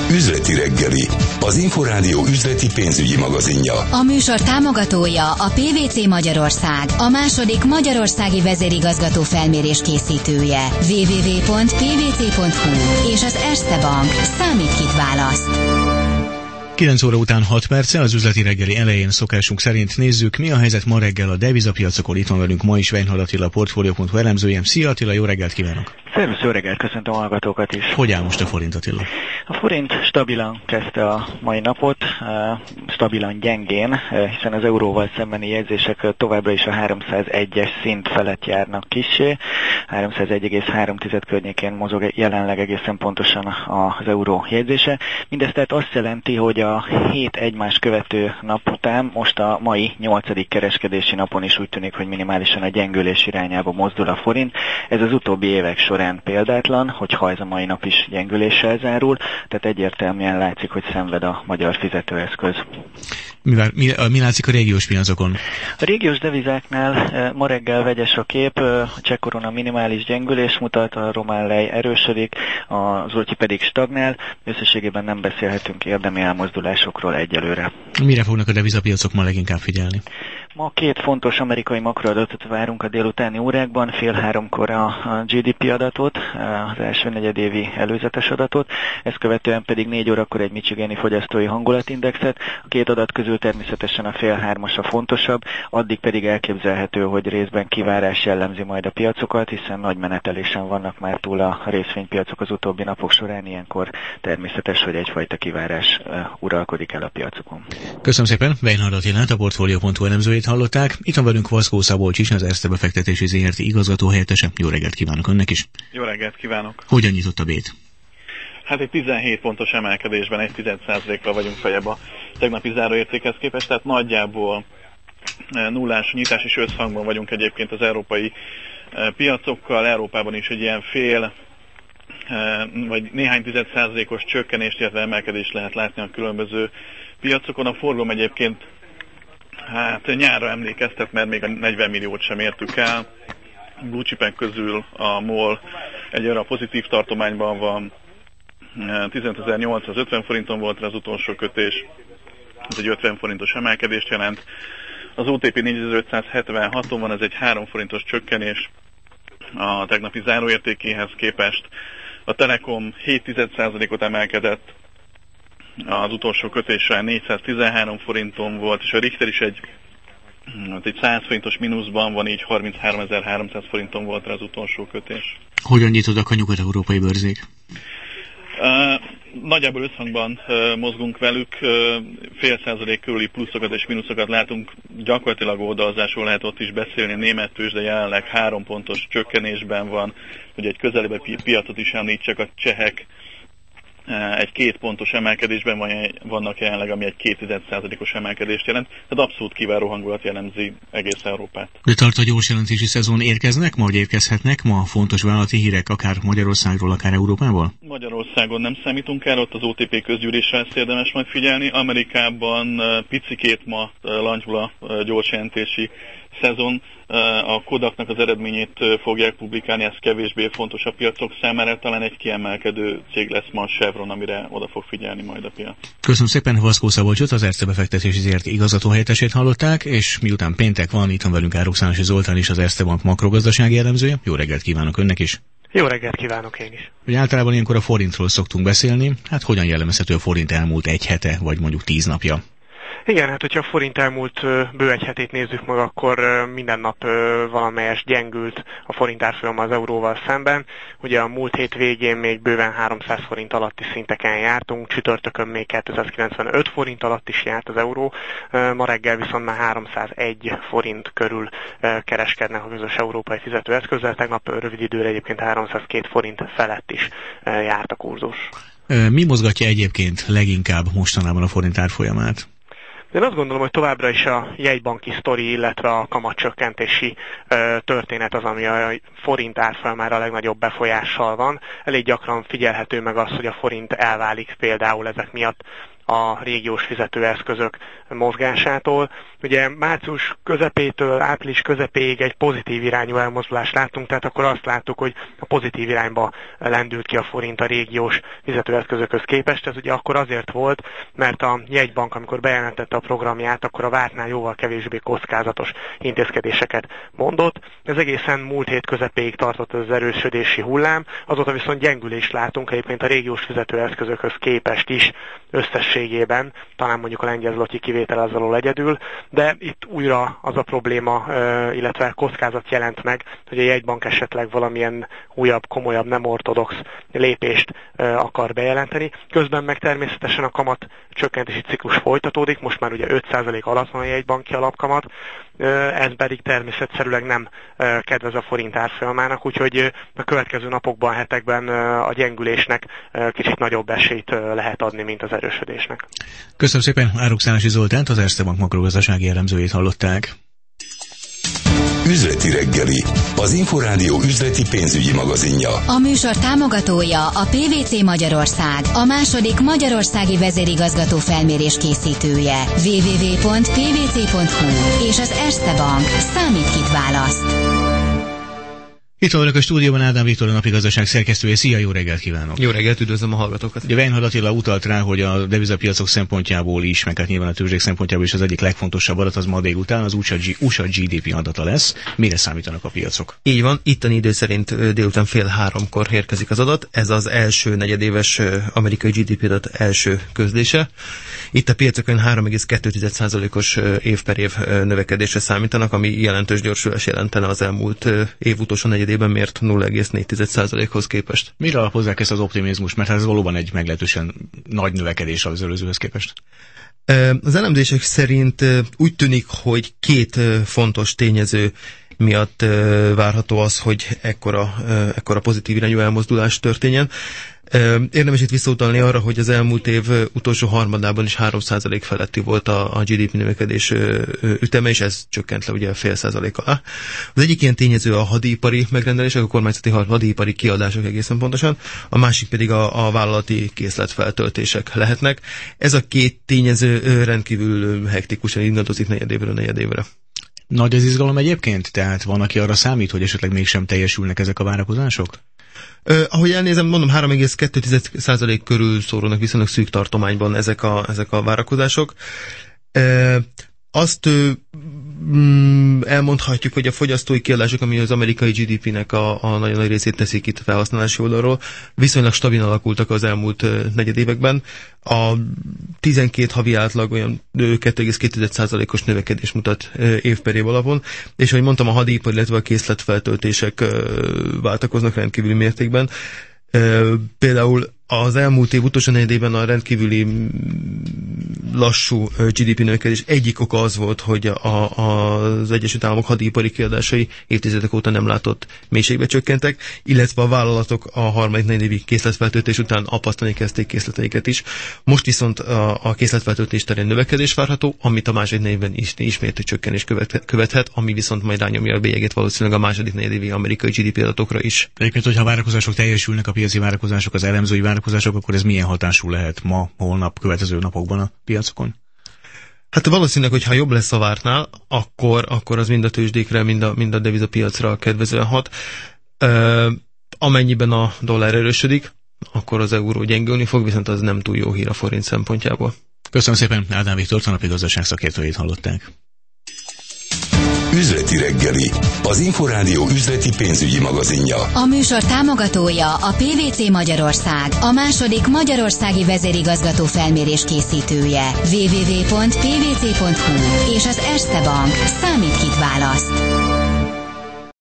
Üzleti reggeli, az Inforádió üzleti pénzügyi magazinja. A műsor támogatója a PwC Magyarország, a második magyarországi vezérigazgató felmérés készítője. www.pwc.hu és az Erste Bank. Számít, kit választ. 9 óra után 6 perccel az üzleti reggeli elején szokásunk szerint nézzük, mi a helyzet ma reggel a devizapiacokon. Itt van velünk ma is Weinhard Attila, Portfolio.hu elemzője. Szia Attila, jó reggelt kívánok! Szervusz, jó reggelt, köszöntöm a hallgatókat is. Hogy áll most a forint, Attila? A forint stabilan kezdte a mai napot, stabilan gyengén, hiszen az euróval szembeni jegyzések továbbra is a 301-es szint felett járnak kissé. 301,3 környékén mozog jelenleg egészen pontosan az euró jegyzése. Mindez tehát azt jelenti, hogy a 7 egymást követő nap után most a mai 8. kereskedési napon is úgy tűnik, hogy minimálisan a gyengülés irányába mozdul a forint. Ez az utóbbi évek során példátlan, hogyha ez a mai nap is gyengüléssel zárul, tehát egyértelműen látszik, hogy szenved a magyar fizetőeszköz. Mi látszik a régiós piacokon? A régiós devizáknál ma reggel vegyes a kép, a cseh korona minimális gyengülés mutat, a román lej erősödik, a zloty pedig stagnál, összességében nem beszélhetünk érdemi elmozdulásokról egyelőre. Mire fognak a devizapiacok ma leginkább figyelni? Ma 2 fontos amerikai makroadatot várunk a délutáni órákban, 2:30 a GDP adatot, az első negyedévi előzetes adatot, ezt követően pedig 4 órakor egy michigani fogyasztói hangulatindexet. A 2 adat közül természetesen a 2:30 a fontosabb, addig pedig elképzelhető, hogy részben kivárás jellemzi majd a piacokat, hiszen nagy menetelésen vannak már túl a részvénypiacok az utóbbi napok során, ilyenkor természetes, hogy egyfajta kivárás uralkodik el a piacokon. Köszönöm szépen, Weinhard Attilát, a Portfolio.hu elemzőjét hallották. Itt van velünk Vaszkó Szabolcs is, az Erste befektetési ZRT igazgató helyettese. Jó reggelt kívánok önnek is. Jó reggelt kívánok. Hogyan nyitott a bét? Hát egy 17 pontos emelkedésben 1,1%-kal vagyunk feljebb a tegnapi záróértékhez képest, tehát nagyjából nullás nyitás és összhangban vagyunk egyébként az európai piacokkal. Európában is egy ilyen fél vagy néhány 10%-os csökkenést, illetve emelkedést lehet látni a különböző piacokon. A forgalom egyébként nyárra emlékeztet, mert még a 40 milliót sem értük el. Blue chipek közül a MOL egyre a pozitív tartományban van, 15.850 forinton volt az utolsó kötés, ez egy 50 forintos emelkedést jelent. Az OTP 4576-on van, ez egy 3 forintos csökkenés a tegnapi záróértékéhez képest. A Telekom 0,7%-ot emelkedett, az utolsó kötésre 413 forinton volt, és a Richter is egy 100 forintos mínuszban van, így 33.300 forinton volt az utolsó kötés. Hogyan nyitottak a nyugat-európai bőrzék? Nagyjából összhangban mozgunk velük, 0,5% körüli pluszokat és mínuszokat látunk, gyakorlatilag oldalazásról lehet ott is beszélni, a német tőzsde jelenleg 3 pontos csökkenésben van, hogy egy közelebbi piacot is említsek, a csehek egy 2 pontos emelkedésben vannak jelenleg, ami egy 0,2%-os emelkedést jelent, tehát abszolút kiváló hangulat jellemzi egész Európát. De tart a gyors jelentési szezon, érkeznek ma, vagy érkezhetnek ma fontos vállalati hírek, akár Magyarországról, akár Európából? Magyarországon nem számítunk el, ott az OTP közgyűlésre ezt érdemes majd figyelni. Amerikában picikét ma langyul a gyors jelentési szezon, a Kodaknak az eredményét fogják publikálni, ez kevésbé fontos a piacok számára, talán egy kiemelkedő cég lesz ma a Chevron, amire oda fog figyelni majd a piac. Köszönöm szépen, Vaszkó Szabolcsot, az Erste befektetési ZRT igazgató helyettesét hallották, és miután péntek van, itt van velünk Árukszánasi Zoltán is, az Erste Bank makrogazdasági elemzője. Jó reggelt kívánok önnek is! Jó reggelt kívánok én is! Ugye általában ilyenkor a forintról szoktunk beszélni, hát hogyan jellemezhető a forint elmúlt egy hete, vagy mondjuk 10 napja? Igen, hát hogyha a forint elmúlt bő egy hetét nézzük meg, akkor minden nap valamelyes gyengült a forint árfolyama az euróval szemben. Ugye a múlt hét végén még bőven 300 forint alatti szinteken jártunk, csütörtökön még 295 forint alatt is járt az euró, ma reggel viszont már 301 forint körül kereskednek a közös európai fizetőeszközzel, tegnap rövid időre egyébként 302 forint felett is járt a kurzus. Mi mozgatja egyébként leginkább mostanában a forint árfolyamát? Én azt gondolom, hogy továbbra is a jegybanki sztori, illetve a kamatcsökkentési történet az, ami a forint árfolyamára a legnagyobb befolyással van. Elég gyakran figyelhető meg az, hogy a forint elválik például ezek miatt a régiós fizetőeszközök mozgásától. Ugye március közepétől április közepéig egy pozitív irányú elmozdulást láttunk, tehát akkor azt láttuk, hogy a pozitív irányba lendült ki a forint a régiós fizetőeszközökhöz képest. Ez ugye akkor azért volt, mert a jegybank, amikor bejelentette a programját, akkor a vártnál jóval kevésbé kockázatos intézkedéseket mondott. Ez egészen múlt hét közepéig tartott az erősödési hullám, azóta viszont gyengülést látunk egyébként a régiós fizetőeszközökhöz képest is összességében, talán mondjuk a lengyel zloty kivétel az alól egyedül, de itt újra az a probléma, illetve kockázat jelent meg, hogy a jegybank esetleg valamilyen újabb, komolyabb, nem ortodox lépést akar bejelenteni. Közben meg természetesen a kamat csökkentési ciklus folytatódik, most már ugye 5% alatt van a jegybanki alapkamat, ez pedig természetszerűleg nem kedvez a forint árfolyamának, úgyhogy a következő napokban, hetekben a gyengülésnek kicsit nagyobb esélyt lehet adni, mint az erősödésnek. Köszönöm szépen, Áruk-Szálasi Zoltánt, az Erste Bank makrogazdasági elemzőjét hallották. Üzleti reggeli, az Inforádió üzleti pénzügyi magazinja. A műsor támogatója a PwC Magyarország, a második magyarországi vezérigazgató felmérés készítője. www.pwc.hu és az Erste Bank. Számít, kit választ. Itt vannak a stúdióban Ádám Viktor, a Napi Gazdaság szerkesztője. Szia, jó reggelt kívánok! Jó reggelt, üdvözlöm a hallgatókat! Ugye Weinhard Attila utalt rá, hogy a devizapiacok szempontjából is, meg hát nyilván a tőzsdék szempontjából is az egyik legfontosabb adat az ma délután az USA GDP adata lesz. Mire számítanak a piacok? Így van, itteni idő szerint délután 2:30 érkezik az adat. Ez az első negyedéves amerikai GDP adat első közlése. Itt a piacokon 3,2%-os év per év növekedésre számítanak, ami jelentős gyorsulás jelentene az elmúlt év utolsó negyedében mért 0,4%-hoz képest. Mire alapozzák ezt az optimizmust? Mert ez valóban egy meglehetősen nagy növekedés az előzőhöz képest. Az elemzések szerint úgy tűnik, hogy két fontos tényező miatt várható az, hogy ekkora pozitív irányú elmozdulás történjen. Érdemes itt visszautalni arra, hogy az elmúlt év utolsó harmadában is 3% feletti volt a GDP növekedés üteme, és ez csökkent le ugye 0,5% alá. Az egyik ilyen tényező a hadipari megrendelések, a kormányzati hadipari kiadások egészen pontosan, a másik pedig a vállalati készletfeltöltések lehetnek. Ez a két tényező rendkívül hektikusan ingadozik negyedévre. Nagy az izgalom egyébként? Tehát van, aki arra számít, hogy esetleg mégsem teljesülnek ezek a várakozások? Ahogy elnézem, mondom, 3,2% körül szórónak viszonylag szűk tartományban ezek a várakozások. Azt elmondhatjuk, hogy a fogyasztói kiadások, ami az amerikai GDP-nek a nagyon nagy részét teszik itt felhasználási oldalról, viszonylag stabilan alakultak az elmúlt negyedévekben. A 12 havi átlag olyan 2,2%-os növekedés mutat év per év alapon, és ahogy mondtam, a hadipar, illetve a készletfeltöltések váltakoznak rendkívüli mértékben. Például az elmúlt év utolsó negyedében a rendkívüli lassú GDP növekedés egyik oka az volt, hogy az Egyesült Államok hadipari kiadásai évtizedek óta nem látott mélységbe csökkentek, illetve a vállalatok a harmadik negyedévi készletfeltöltés után apasztani kezdték készleteiket is. Most viszont a készletfeltöltés terén növekedés várható, amit a második negyedben ismét csökkenés követhet, ami viszont majd rányomja a bélyegét valószínűleg a második negyedévi amerikai GDP adatokra is. Egyébként, hogyha a várakozások teljesülnek, a piaci várakozások, az elemzői várakozások, akkor ez milyen hatású lehet ma, holnap, következő napokban a piacokon? Hát valószínűleg, hogy ha jobb lesz a vártnál, akkor az mind a tőzsdékre, mind a devizapiacra kedvezően hat. Amennyiben a dollár erősödik, akkor az euró gyengülni fog, viszont az nem túl jó hír a forint szempontjából. Köszönöm szépen, Ádám Viktor, a Napi Gazdaság szakértőjét hallották. Üzleti reggeli, az Inforádió üzleti pénzügyi magazinja. A műsor támogatója a PwC Magyarország, a második magyarországi vezérigazgató felmérés készítője. www.pwc.hu és az Erste Bank. Számít, kit választ.